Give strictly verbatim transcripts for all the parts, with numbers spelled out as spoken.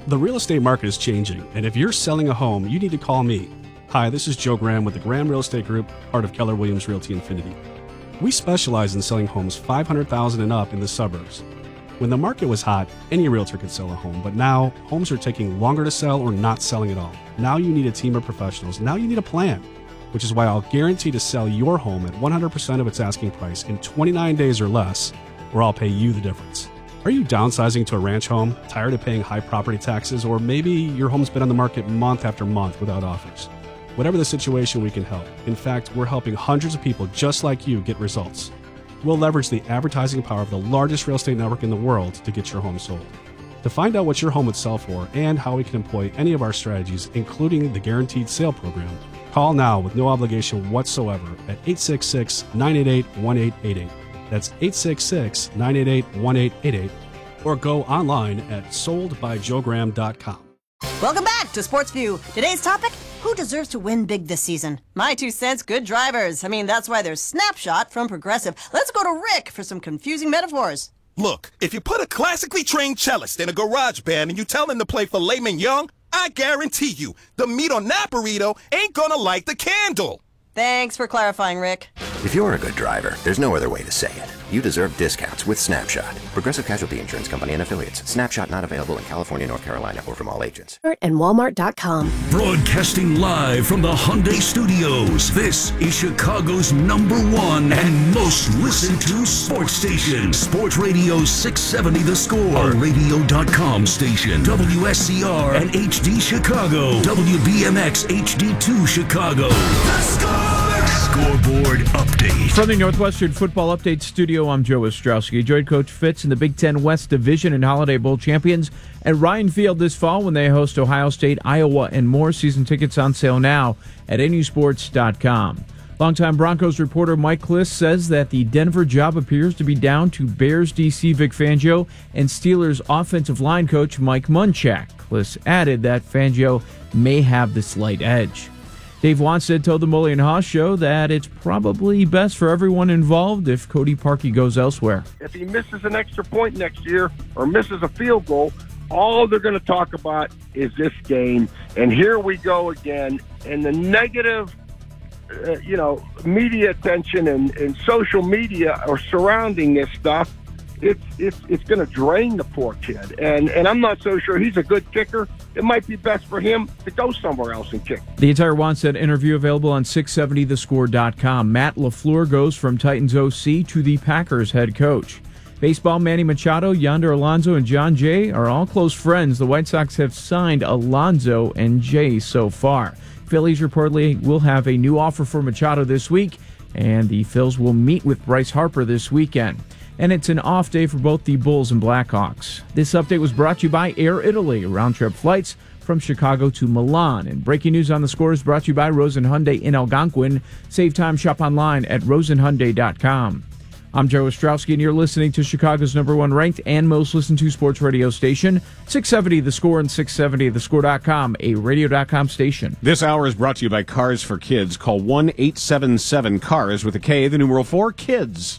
The real estate market is changing, and if you're selling a home, you need to call me. Hi, this is Joe Graham with the Graham Real Estate Group, part of Keller Williams Realty Infinity. We specialize in selling homes five hundred thousand dollars and up in the suburbs. When the market was hot, any realtor could sell a home, but now homes are taking longer to sell or not selling at all. Now you need a team of professionals. Now you need a plan, which is why I'll guarantee to sell your home at one hundred percent of its asking price in twenty-nine days or less, or I'll pay you the difference. Are you downsizing to a ranch home, tired of paying high property taxes, or maybe your home's been on the market month after month without offers? Whatever the situation, we can help. In fact, we're helping hundreds of people just like you get results. We'll leverage the advertising power of the largest real estate network in the world to get your home sold. To find out what your home would sell for and how we can employ any of our strategies, including the Guaranteed Sale Program, call now with no obligation whatsoever at eight six six, nine eight eight, one eight eight eight. That's eight six six, nine eight eight, one eight eight eight, or go online at sold by joe graham dot com. Welcome back to Sports View. Today's topic, who deserves to win big this season? My two cents, good drivers. I mean, that's why there's Snapshot from Progressive. Let's go to Rick for some confusing metaphors. Look, if you put a classically trained cellist in a garage band and you tell him to play filet mignon, I guarantee you, the meat on that burrito ain't gonna light the candle. Thanks for clarifying, Rick. If you're a good driver, there's no other way to say it. You deserve discounts with Snapshot. Progressive Casualty Insurance Company and Affiliates. Snapshot not available in California, North Carolina, or from all agents. And Walmart dot com. Broadcasting live from the Hyundai Studios, this is Chicago's number one and most listened to sports station. Sports Radio six seventy The Score. A radio dot com station. W S C R and H D Chicago. W B M X H D two Chicago. The Score! Scoreboard update. From the Northwestern Football Update Studio, I'm Joe Ostrowski. Joined Coach Fitz in the Big Ten West Division and Holiday Bowl champions at Ryan Field this fall when they host Ohio State, Iowa, and more. Season tickets on sale now at N U sports dot com. Longtime Broncos reporter Mike Klis says that the Denver job appears to be down to Bears D C Vic Fangio and Steelers offensive line coach Mike Munchak. Klis added that Fangio may have the slight edge. Dave Wanstead told the Mully and Haas show that it's probably best for everyone involved if Cody Parkey goes elsewhere. If he misses an extra point next year or misses a field goal, all they're going to talk about is this game. And here we go again. And the negative, uh, you know, media attention and, and social media are surrounding this stuff. It's it's it's going to drain the poor kid, and and I'm not so sure he's a good kicker. It might be best for him to go somewhere else and kick. The entire Wanstead interview available on six seventy the score dot com. Matt LaFleur goes from Titans O C to the Packers head coach. Baseball, Manny Machado, Yonder Alonso, and John Jay are all close friends. The White Sox have signed Alonso and Jay so far. Phillies reportedly will have a new offer for Machado this week, and the Phils will meet with Bryce Harper this weekend. And it's an off day for both the Bulls and Blackhawks. This update was brought to you by Air Italy, round-trip flights from Chicago to Milan. And breaking news on the score is brought to you by Rosen Hyundai in Algonquin. Save time, shop online at rosen hyundai dot com. I'm Joe Ostrowski, and you're listening to Chicago's number one ranked and most listened to sports radio station, six seventy The Score and six seventy the score dot com, a radio dot com station. This hour is brought to you by Cars for Kids. Call one eight seven seven CARS with a K, the numeral four, KIDS.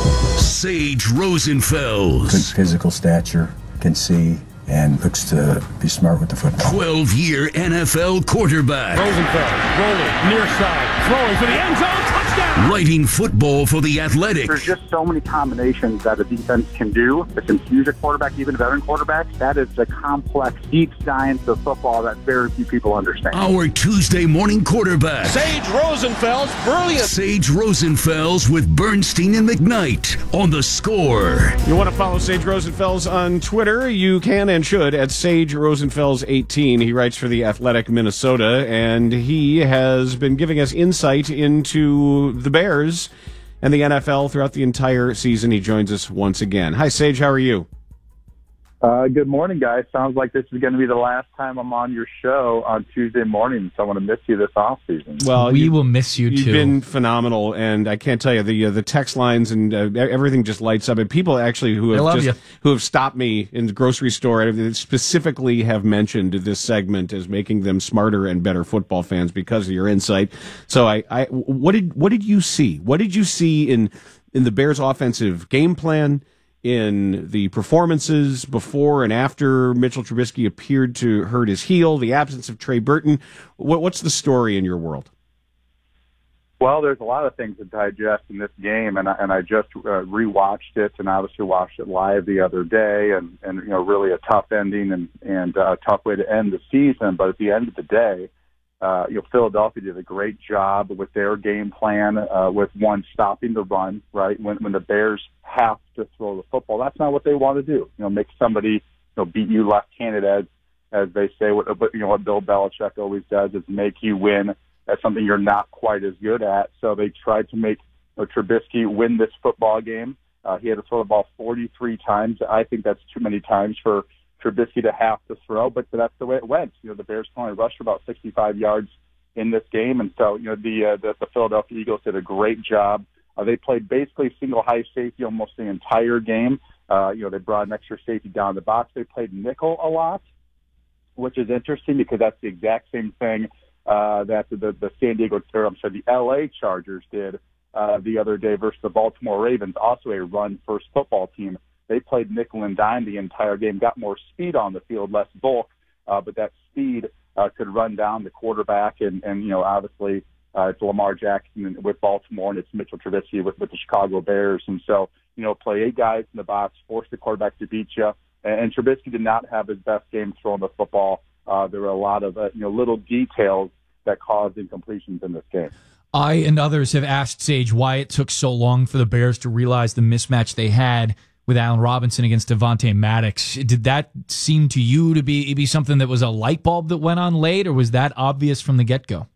Sage Rosenfels. Good physical stature, can see, and looks to be smart with the football. twelve-year N F L quarterback. Rosenfels rolling, near side, throwing for the end zone, touchdown! Writing football for The Athletic. There's just so many combinations that a defense can do that confuse a quarterback, even a veteran quarterback. That is the complex, deep science of football that very few people understand. Our Tuesday morning quarterback. Sage Rosenfels, brilliant. Sage Rosenfels with Bernstein and McKnight on The Score. You want to follow Sage Rosenfels on Twitter? You can and should at Sage Rosenfels eighteen. He writes for The Athletic Minnesota, and he has been giving us insight into the Bears and the N F L throughout the entire season. He joins us once again. Hi, Sage. How are you? Uh, good morning, guys. Sounds like this is going to be the last time I'm on your show on Tuesday morning, so I want to miss you this off season. Well, we you, will miss you you've too. You've been phenomenal, and I can't tell you the uh, the text lines and uh, everything just lights up. And people actually who have just, you. who have stopped me in the grocery store specifically have mentioned this segment as making them smarter and better football fans because of your insight. So, I, I what did what did you see? What did you see in in the Bears' offensive game plan? in the performances before and after Mitchell Trubisky appeared to hurt his heel, the absence of Trey Burton. What, what's the story in your world? Well, there's a lot of things to digest in this game, and I, and I just uh, rewatched it, and obviously watched it live the other day, and, and you know, really a tough ending and and uh, a tough way to end the season. But at the end of the day, uh, you know, Philadelphia did a great job with their game plan, uh, with one stopping the run. Right when when the Bears have to throw the football, that's not what they want to do. You know, make somebody you know beat you left-handed, as as they say. What you know what Bill Belichick always does is make you win. That's something you're not quite as good at. So they tried to make you know, Trubisky win this football game. Uh, he had to throw the ball forty-three times. I think that's too many times for Trubisky to have to throw, but that's the way it went. You know, the Bears only rushed for about sixty-five yards in this game, and so you know the uh, the, the Philadelphia Eagles did a great job. Uh, they played basically single high safety almost the entire game. Uh, you know, they brought an extra safety down the box. They played nickel a lot, which is interesting because that's the exact same thing Uh, that the, the San Diego, or I'm sorry, the L A Chargers did uh, the other day versus the Baltimore Ravens, also a run-first football team. They played nickel and dime the entire game, got more speed on the field, less bulk, uh, but that speed uh, could run down the quarterback, and, and you know, obviously uh, it's Lamar Jackson with Baltimore, and it's Mitchell Trubisky with, with the Chicago Bears. And so, you know, play eight guys in the box, force the quarterback to beat you, and, and Trubisky did not have his best game throwing the football. Uh, there were a lot of, uh, you know, little details that caused incompletions in this game. I and others have asked Sage why it took so long for the Bears to realize the mismatch they had with Allen Robinson against Devontae Maddox. Did that seem to you to be, be something that was a light bulb that went on late, or was that obvious from the get-go?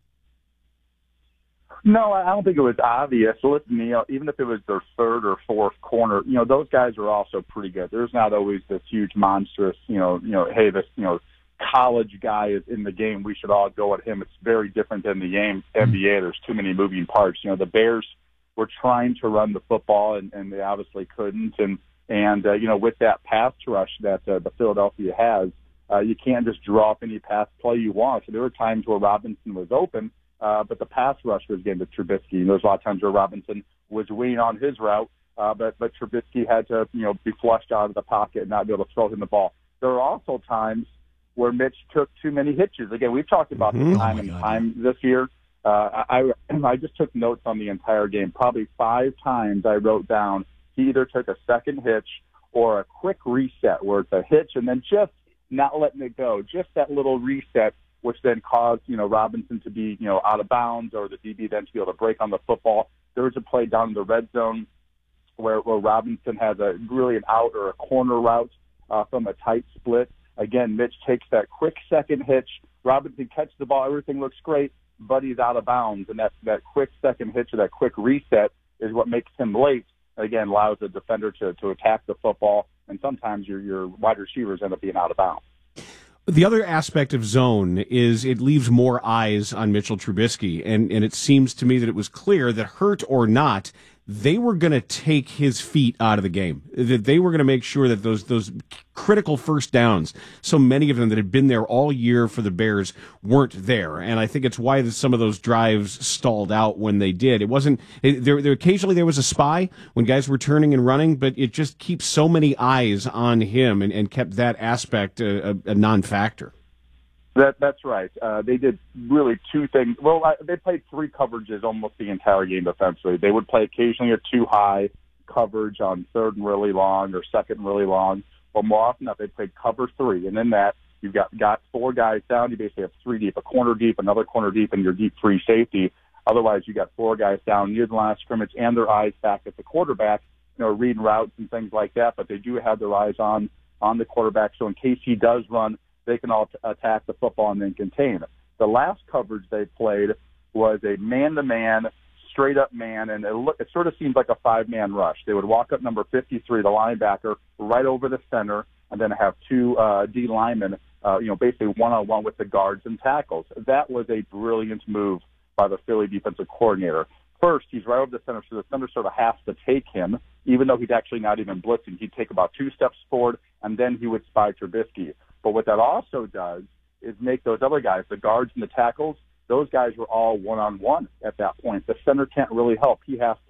No, I don't think it was obvious. Listen, you know, even if it was their third or fourth corner, you know, those guys are also pretty good. There's not always this huge monstrous, you know, you know, hey, this, you know, college guy is in the game, we should all go at him. It's very different than the N B A. There's too many moving parts. You know, the Bears were trying to run the football, and, and they obviously couldn't. And, and uh, you know, with that pass rush that uh, the Philadelphia has, uh, you can't just draw up any pass play you want. So there were times where Robinson was open, uh, but the pass rush was getting to Trubisky. And there's a lot of times where Robinson was waiting on his route, uh, but, but Trubisky had to, you know, be flushed out of the pocket and not be able to throw him the ball. There are also times where Mitch took too many hitches. Again, we've talked about mm-hmm. this time oh and God. time this year. Uh, I, I just took notes on the entire game. Probably five times I wrote down he either took a second hitch or a quick reset where it's a hitch and then just not letting it go. Just that little reset, which then caused, you know, Robinson to be, you know, out of bounds, or the D B then to be able to break on the football. There was a play down in the red zone where, where Robinson has a really an out or a corner route uh, from a tight split. Again, Mitch takes that quick second hitch. Robinson catches the ball. Everything looks great, but he's out of bounds. And that, that quick second hitch or that quick reset is what makes him late. Again, allows the defender to, to attack the football. And sometimes your, your wide receivers end up being out of bounds. The other aspect of zone is it leaves more eyes on Mitchell Trubisky. And, and it seems to me that it was clear that, hurt or not, they were going to take his feet out of the game, that they were going to make sure that those those critical first downs, so many of them that had been there all year for the Bears, weren't there. And I think it's why some of those drives stalled out when they did. It wasn't it, there, there. Occasionally there was a spy when guys were turning and running, but it just keeps so many eyes on him and, and kept that aspect a, a, a non-factor. That that's right. Uh, they did really two things. Well, I, they played three coverages almost the entire game defensively. They would play occasionally a too high coverage on third and really long or second and really long, but more often than not, they played cover three. And in that, you've got, got four guys down. You basically have three deep, a corner deep, another corner deep, and your deep free safety. Otherwise, you got four guys down near the line of scrimmage and their eyes back at the quarterback, you know, reading routes and things like that. But they do have their eyes on on the quarterback. So in case he does run, they can all t- attack the football and then contain it. The last coverage they played was a man-to-man, straight-up man, and it, look, it sort of seemed like a five-man rush. They would walk up number fifty-three, the linebacker, right over the center, and then have two uh, D linemen, uh, you know, basically one-on-one with the guards and tackles. That was a brilliant move by the Philly defensive coordinator. First, he's right over the center, so the center sort of has to take him, even though he's actually not even blitzing. He'd take about two steps forward, and then he would spy Trubisky. But what that also does is make those other guys, the guards and the tackles, those guys were all one-on-one at that point. The center can't really help. He has to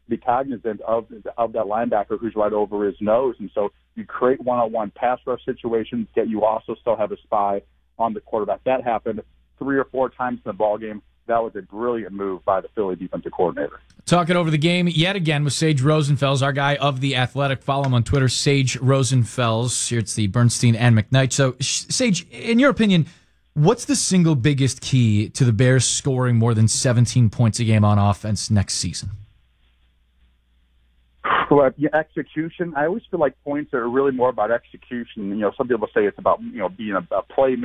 be cognizant of of that linebacker who's right over his nose. And so you create one-on-one pass rush situations, yet you also still have a spy on the quarterback. That happened three or four times in the ball game. That was a brilliant move by the Philly defensive coordinator. Talking over the game yet again with Sage Rosenfels, our guy of The Athletic. Follow him on Twitter, Sage Rosenfels. Here it's the Bernstein and McKnight. So, Sage, in your opinion, what's the single biggest key to the Bears scoring more than seventeen points a game on offense next season? Well, yeah, execution. I always feel like points are really more about execution. You know, some people say it's about, you know, being a, a playmaker.